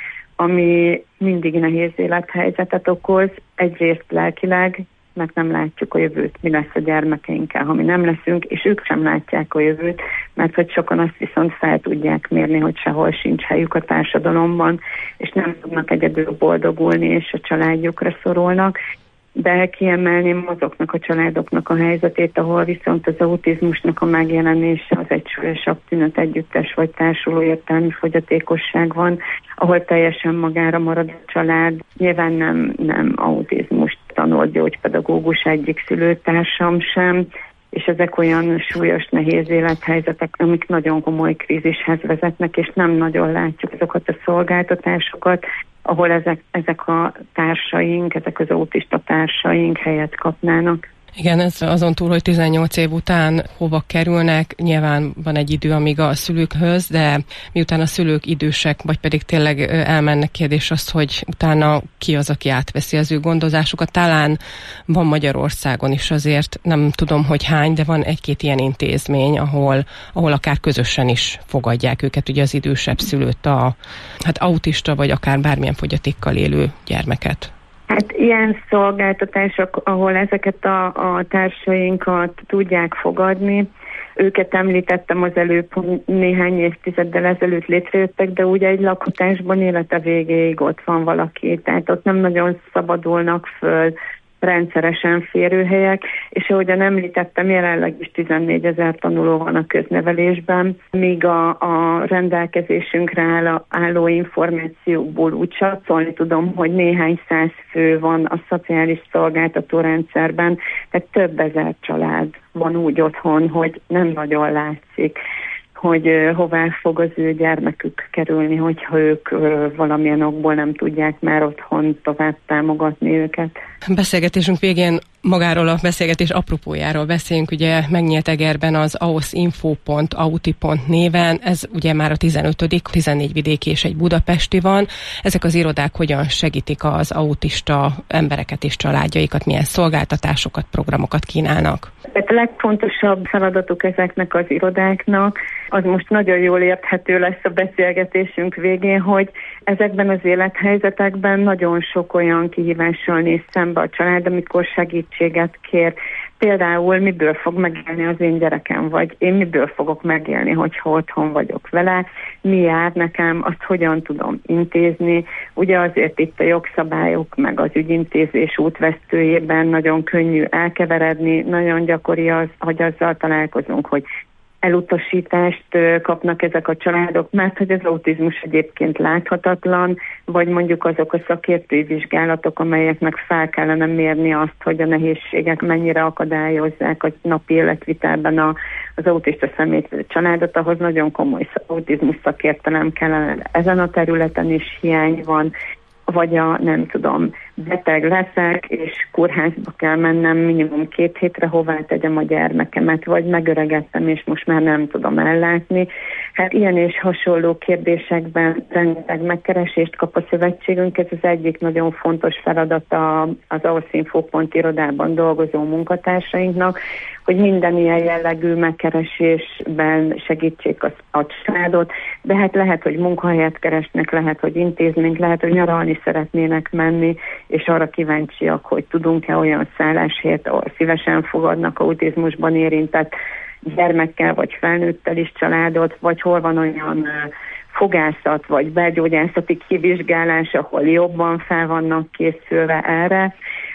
ami mindig nehéz élethelyzetet okoz, egyrészt lelkileg, mert nem látjuk a jövőt, mi lesz a gyermekeinkkel, ha mi nem leszünk, és ők sem látják a jövőt, mert hogy sokan azt viszont fel tudják mérni, hogy sehol sincs helyük a társadalomban, és nem tudnak egyedül boldogulni, és a családjukra szorulnak. De kiemelném azoknak a családoknak a helyzetét, ahol viszont az autizmusnak a megjelenése az egy súlyosabb tünet, együttes vagy társuló értelmi fogyatékosság van, ahol teljesen magára marad a család. Nyilván nem, nem autizmust tanult gyógypedagógus egyik szülőtársam sem, és ezek olyan súlyos, nehéz élethelyzetek, amik nagyon komoly krízishez vezetnek, és nem nagyon látjuk azokat a szolgáltatásokat, ahol ezek, ezek a társaink, ezek az autista társaink helyet kapnának. Igen, ez azon túl, hogy tizennyolc év után hova kerülnek, nyilván van egy idő, amíg a szülőkhöz, de miután a szülők idősek, vagy pedig tényleg elmennek, kérdés az, hogy utána ki az, aki átveszi az ő gondozásukat. Talán van Magyarországon is azért, nem tudom, hogy hány, de van egy-két ilyen intézmény, ahol, ahol akár közösen is fogadják őket, ugye az idősebb szülőt, a hát autista, vagy akár bármilyen fogyatékkal élő gyermeket. Hát ilyen szolgáltatások, ahol ezeket a, a társainkat tudják fogadni, őket említettem az előbb, néhány évtizeddel ezelőtt létrejöttek, de ugye egy lakhatásban élete végéig ott van valaki, tehát ott nem nagyon szabadulnak föl rendszeresen férőhelyek, és ahogyan említettem, jelenleg is tizennégyezer tanuló van a köznevelésben, míg a, a rendelkezésünkre áll, álló információkból úgy satszolni tudom, hogy néhány száz fő van a szociális szolgáltató rendszerben, tehát több ezer család van úgy otthon, hogy nem nagyon látszik, hogy hová fog az ő gyermekük kerülni, hogyha ők valamilyen okból nem tudják már otthon tovább támogatni őket. Beszélgetésünk végén magáról a beszélgetés apropójáról beszéljünk, ugye megnyílt Egerben az aoszinfo pont auti pont néven, ez ugye már a tizenötödik, tizennégy vidéki és egy budapesti van. Ezek az irodák hogyan segítik az autista embereket és családjaikat, milyen szolgáltatásokat, programokat kínálnak? A legfontosabb feladatuk ezeknek az irodáknak, az most nagyon jól érthető lesz a beszélgetésünk végén, hogy ezekben az élethelyzetekben nagyon sok olyan kihívással néz szembe a család, amikor segítséget kér. Például miből fog megélni az én gyerekem, vagy én miből fogok megélni, hogyha otthon vagyok vele, mi jár nekem, azt hogyan tudom intézni. Ugye azért itt a jogszabályok, meg az ügyintézés útvesztőjében nagyon könnyű elkeveredni, nagyon gyakori az, hogy azzal találkozunk, hogy elutasítást kapnak ezek a családok, mert hogy az autizmus egyébként láthatatlan, vagy mondjuk azok a szakértői vizsgálatok, amelyeknek fel kellene mérni azt, hogy a nehézségek mennyire akadályozzák a napi életvitelben a, az autista személyt családot, ahhoz nagyon komoly autizmus szakértelem kellene. Ezen a területen is hiány van, vagy a, nem tudom, beteg leszek, és kórházba kell mennem minimum két hétre, hová tegyem a gyermekemet, vagy megöregettem, és most már nem tudom ellátni. Hát ilyen és hasonló kérdésekben rengeteg megkeresést kap a szövetségünk, ez az egyik nagyon fontos feladata az aoszinfo pont irodában dolgozó munkatársainknak, hogy minden ilyen jellegű megkeresésben segítsék a, a családot, de hát lehet, hogy munkahelyet keresnek, lehet, hogy intézményt, lehet, hogy nyaralni szeretnének menni, és arra kíváncsiak, hogy tudunk-e olyan szálláshelyet, ahol szívesen fogadnak autizmusban érintett gyermekkel, vagy felnőttel is családot, vagy hol van olyan fogászat, vagy belgyógyászati kivizsgálás, ahol jobban fel vannak készülve erre.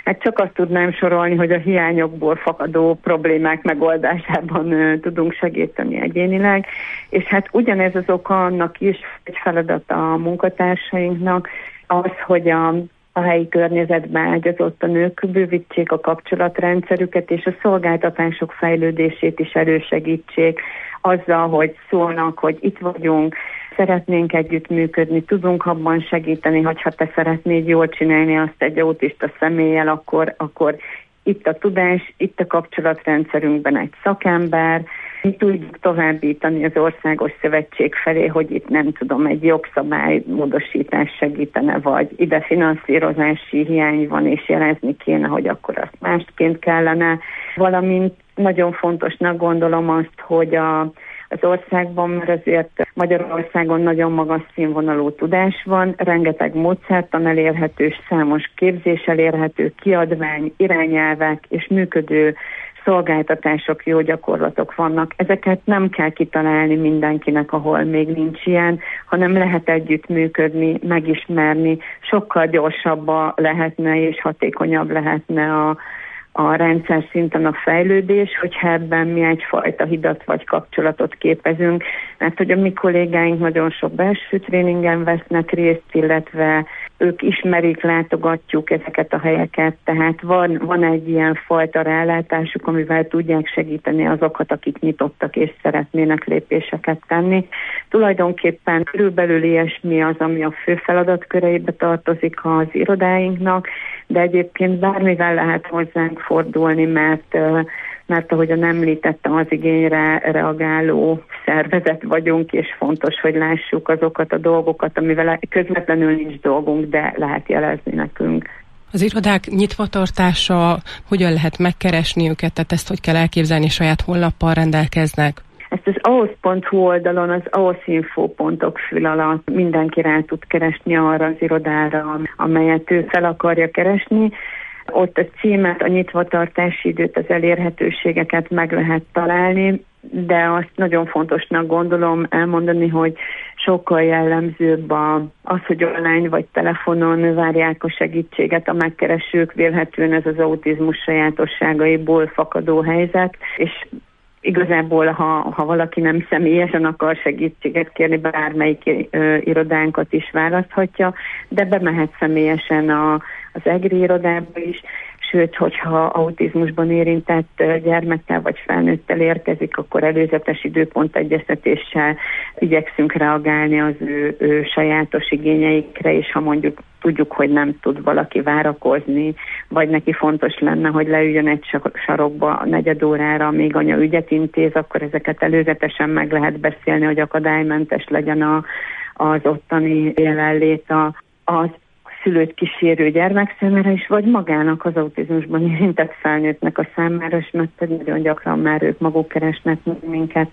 Hát csak azt tudnám sorolni, hogy a hiányokból fakadó problémák megoldásában uh, tudunk segíteni egyénileg, és hát ugyanez az oka annak is, egy feladat a munkatársainknak, az, hogy a a helyi környezetben ágyazott a nők bővítsék a kapcsolatrendszerüket, és a szolgáltatások fejlődését is elősegítsék azzal, hogy szólnak, hogy itt vagyunk, szeretnénk együttműködni, tudunk abban segíteni, hogyha te szeretnéd jól csinálni azt egy autista személlyel, akkor, akkor itt a tudás, itt a kapcsolatrendszerünkben egy szakember, mi tudjuk továbbítani az Országos Szövetség felé, hogy itt nem tudom, egy jogszabálymódosítás segítene, vagy ide finanszírozási hiány van, és jelezni kéne, hogy akkor azt másként kellene. Valamint nagyon fontosnak gondolom azt, hogy a, az országban, mert azért Magyarországon nagyon magas színvonalú tudás van, rengeteg módszertan elérhető, számos képzés elérhető, kiadvány, irányelvek és működő szolgáltatások, jó gyakorlatok vannak. Ezeket nem kell kitalálni mindenkinek, ahol még nincs ilyen, hanem lehet együttműködni, megismerni, sokkal gyorsabban lehetne és hatékonyabb lehetne a, a rendszer szinten a fejlődés, hogyha ebben mi egyfajta hidat vagy kapcsolatot képezünk, mert hogy a mi kollégáink nagyon sok belső tréningen vesznek részt, illetve ők ismerik, látogatjuk ezeket a helyeket, tehát van, van egy ilyen fajta rálátásuk, amivel tudják segíteni azokat, akik nyitottak és szeretnének lépéseket tenni. Tulajdonképpen körülbelül ilyesmi az, ami a fő feladatköreibe tartozik az irodáinknak, de egyébként bármivel lehet hozzánk fordulni, mert mert ahogyan említettem, az igényre reagáló szervezet vagyunk, és fontos, hogy lássuk azokat a dolgokat, amivel közvetlenül nincs dolgunk, de lehet jelezni nekünk. Az irodák nyitvatartása, hogyan lehet megkeresni őket, tehát ezt hogy kell elképzelni, saját honlappal rendelkeznek? Ezt az a o esz pont hu oldalon, az a o esz info pontok fül alatt mindenki rá tud keresni arra az irodára, amelyet ő fel akarja keresni. Ott a címet, a nyitvatartási időt, az elérhetőségeket meg lehet találni, de azt nagyon fontosnak gondolom elmondani, hogy sokkal jellemzőbb az, hogy online vagy telefonon várják a segítséget a megkeresők, vélhetően ez az autizmus sajátosságaiból fakadó helyzet, és igazából, ha, ha valaki nem személyesen akar segítséget kérni, bármelyik ö, irodánkat is választhatja, de bemehet személyesen a, az EGRI irodába is, sőt, hogyha autizmusban érintett gyermekkel vagy felnőttel érkezik, akkor előzetes időpont egyeztetéssel igyekszünk reagálni az ő, ő sajátos igényeikre, és ha mondjuk tudjuk, hogy nem tud valaki várakozni, vagy neki fontos lenne, hogy leüljön egy sarokba a negyed órára, amíg anya ügyet intéz, akkor ezeket előzetesen meg lehet beszélni, hogy akadálymentes legyen a, az ottani jelenlét a, az szülőt kísérő gyermek számára is, vagy magának az autizmusban érintett felnőttnek a számára, és mert nagyon gyakran már ők maguk keresnek minket.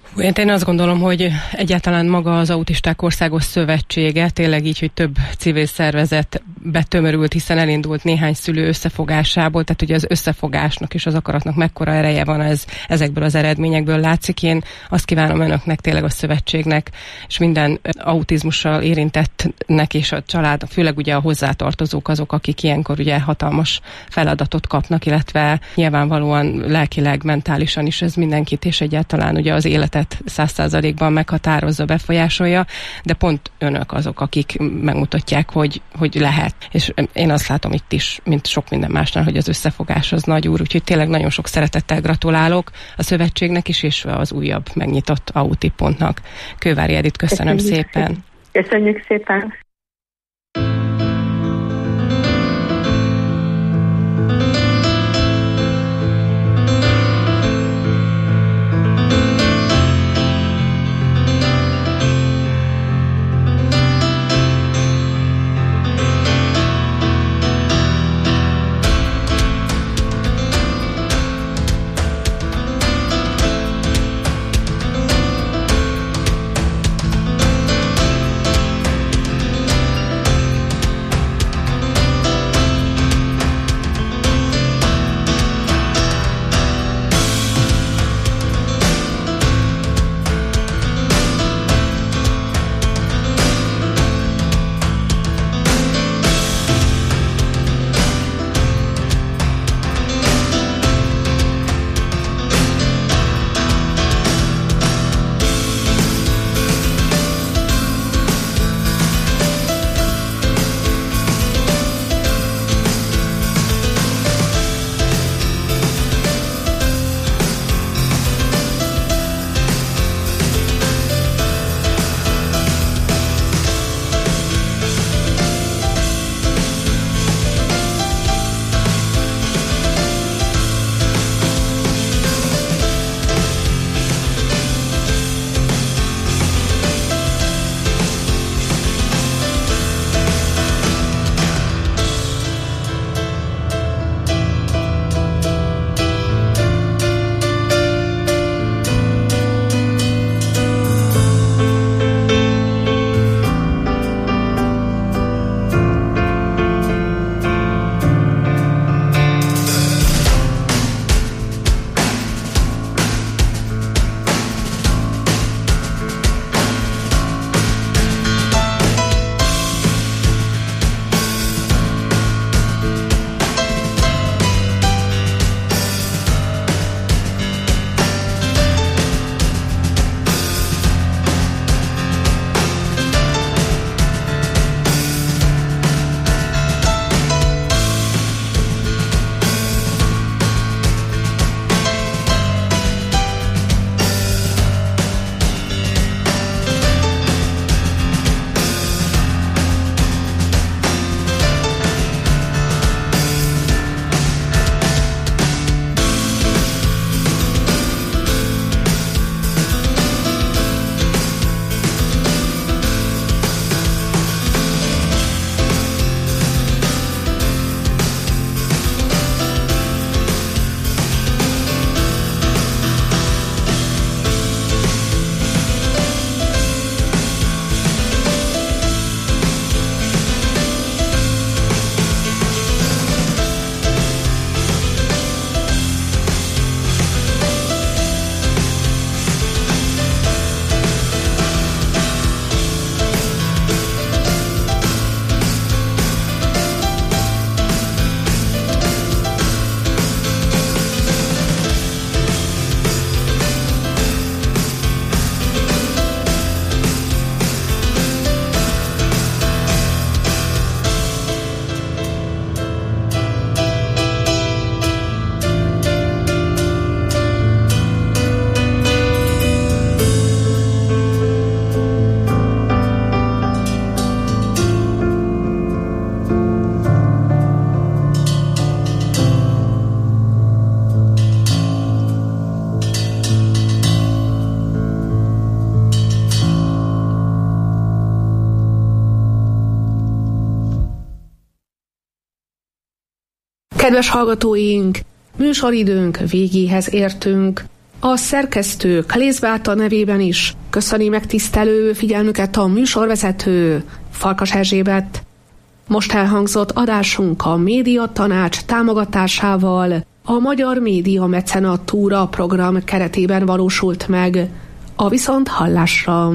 Én azt gondolom, hogy egyáltalán maga az Autisták Országos Szövetsége tényleg így, hogy több civil szervezet betömörült, hiszen elindult néhány szülő összefogásából, tehát ugye az összefogásnak és az akaratnak mekkora ereje van, ez ezekből az eredményekből látszik. Én azt kívánom önöknek, tényleg a szövetségnek, és minden autizmussal érintettnek és a család, főleg ugye a hozzátartozók azok, akik ilyenkor ugye hatalmas feladatot kapnak, illetve nyilvánvalóan lelkileg, mentálisan is ez mindenkit, és egyáltalán ugye az életet száz százalékban meghatározza, befolyásolja, de pont önök azok, akik megmutatják, hogy, hogy lehet. És én azt látom itt is, mint sok minden másnál, hogy az összefogás az nagy úr, úgyhogy tényleg nagyon sok szeretettel gratulálok a szövetségnek is, és az újabb megnyitott Auti pontnak. Kővári Edit, köszönöm Köszönjük szépen. Köszönjük szépen. Kedves hallgatóink, műsoridőnk végéhez értünk. A szerkesztő Klészbáta nevében is köszöni megtisztelő figyelmüket a műsorvezető Farkas Erzsébet. Most elhangzott adásunk a Média Tanács támogatásával a Magyar Média Mecenatúra program keretében valósult meg. A viszont hallásra!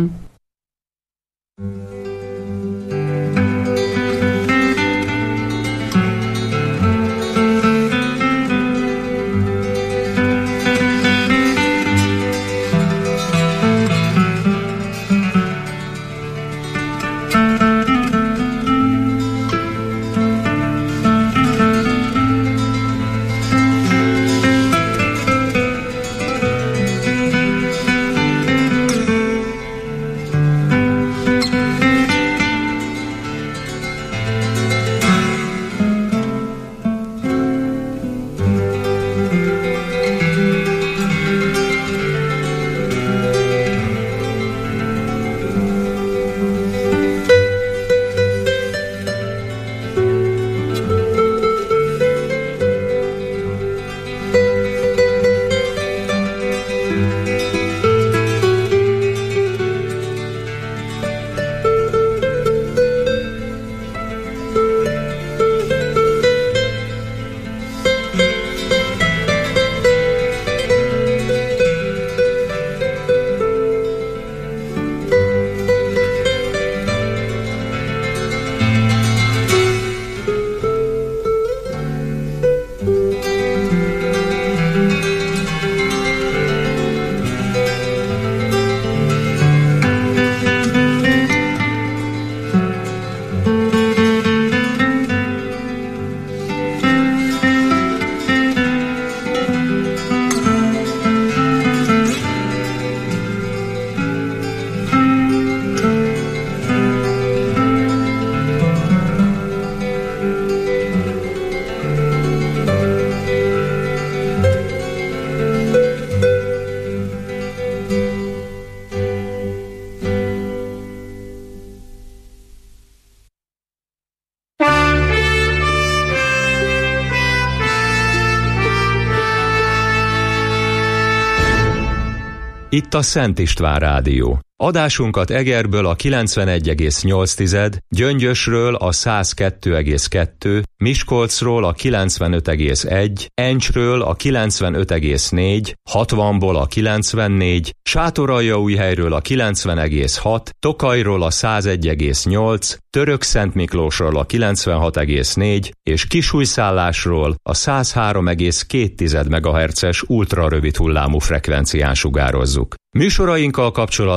Itt a Szent István Rádió. Adásunkat Egerből a kilencvenegy egész nyolc, Gyöngyösről a száz kettő egész kettő, Miskolcról a kilencvenöt egész egy, Encsről a kilencvenöt egész négy, hatvanból a kilencvennégy, Sátoraljaújhelyről a kilencven egész hat, Tokajról a száz egy egész nyolc, Törökszentmiklósról a kilencvenhat egész négy és Kisújszállásról a száz három egész két megahertzes ultrarövid hullámú frekvencián sugározzuk. Műsorainkkal kapcsolatban